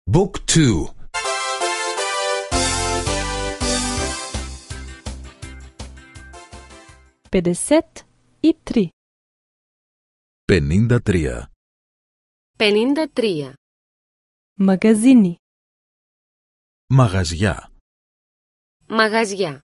Book 2. 53. 53. 53. Магазини. Μαγαζιά. Μαγαζιά.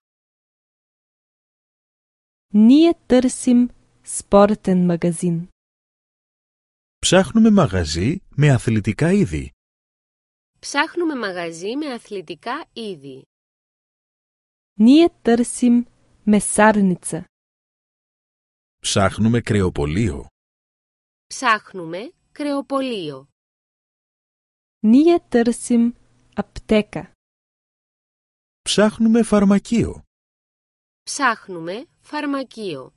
Ние търсим спортен магазин. Ψάχνουμε μαγαζί με αθλητικά είδη. Ψάχνουμε μαγαζί με αθλητικά είδη. Ние търсим месарница. Ψάχνουμε κρεοπωλείο. Ψάχνουμε κρεοπωλείο. Ние търсим аптека. Ψάχνουμε φαρμακείο. Ψάχνουμε φαρμακείο.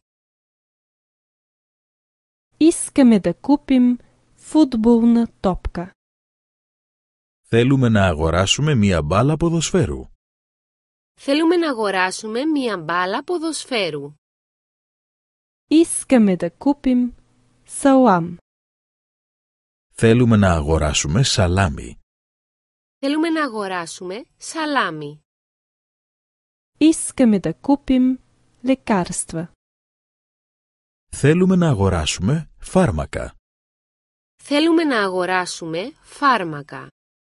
Искаме да купим футболна топка. Θέλουμε να αγοράσουμε μία μπάλα ποδοσφαίρου. Θέλουμε να αγοράσουμε μία μπάλα ποδοσφαίρου. Искаме да купим салам. Θέλουμε να αγοράσουμε σαλάμι. Θέλουμε να αγοράσουμε σαλάμι. Искаме да купим лекарства. Θέλουμε να αγοράσουμε φάρμακα. Θέλουμε να αγοράσουμε φάρμακα.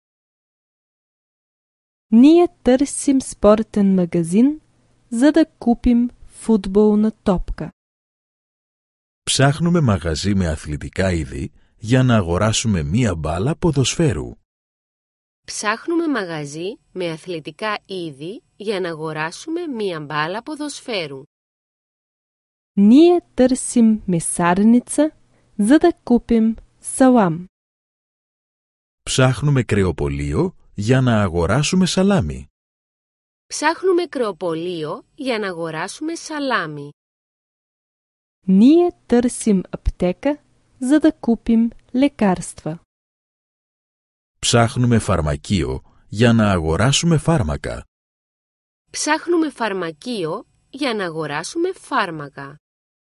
Ние търсим спортен магазин, за да купим футболна топка. Ψάχνουμε μαγαζί με αθλητικά είδη για να αγοράσουμε μία μπάλα ποδοσφαίρου. Ψάχνουμε μαγαζί με αθλητικά είδη για να αγοράσουμε μία μπάλα ποδοσφαίρου. Ние търсим месарница, за да купим салам. Ψάχνουμε κρεοπωλείο για να αγοράσουμε σαλάμι. Ψάχνουμε κρεοπωλείο για να αγοράσουμε σαλάμι. Ние търсим аптека, за да купим лекарства. Ψάχνουμε φαρμακείο για να αγοράσουμε φάρμακα. Ψάχνουμε φαρμακείο για να αγοράσουμε φάρμακα.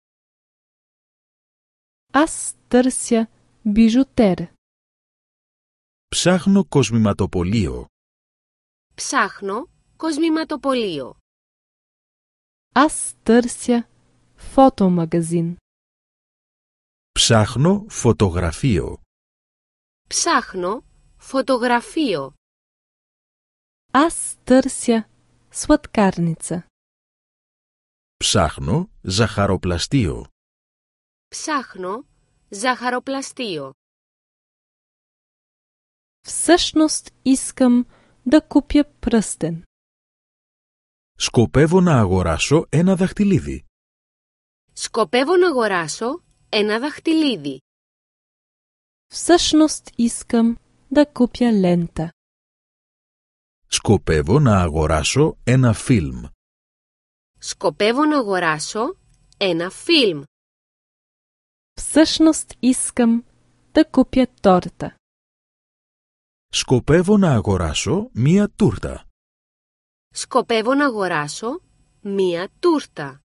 Аз търся бижутер. Ψάχνω κοσμηματοπωλείο. Ψάχνω κοσμηματοπωλείο. Аз търся фотомагазин. Ψάχνω φωτογραφείο. Ψάχνω φωτογραφείο. Аз търся сладкарница. Ψάχνω ζαχαροπλαστείο. Ψάχνω ζαχαροπλαστείο. Всъщност искам да купя пръстен. Σκοπεύω να αγοράσω ένα δαχτυλίδι. Σκοπεύω να αγοράσω ένα δαχτυλίδι. Всъщност искам да купя лента. Σκοπεύω να αγοράσω ένα φιλμ. Σκοπεύω να αγοράσω ένα φιλμ. Всъщност искам да купя торта. Σκοπεύω να αγοράσω μία τούρτα. Σκοπεύω να αγοράσω μία τούρτα.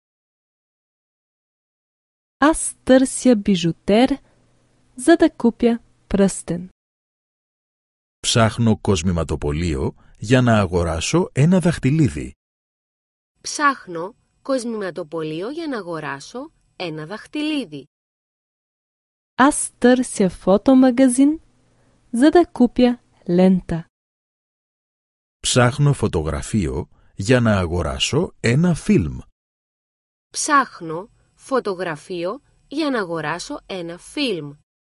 Аз търся бижутер, за да купя пръстен. Ψάχνω κοσμηματοπωλείο για να αγοράσω ένα δαχτυλίδι. Ψάχνω κοσμηματοπωλείο για να αγοράσω ένα δαχτυλίδι. Аз търся фотомагазин, за да купя лента. Ψάχνω φωτογραφείο για να αγοράσω ένα φιλμ. Ψάχνω φωτογραφείο για να αγοράσω ένα φιλμ.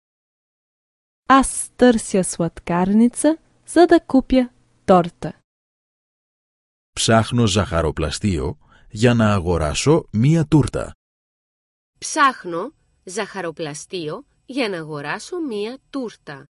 Аз търся сладкарница, за да купя торта. Ψάχνω ζαχαροπλαστείο για να αγοράσω μία τούρτα. Ψάχνω ζαχαροπλαστείο για να αγοράσω μία τούρτα.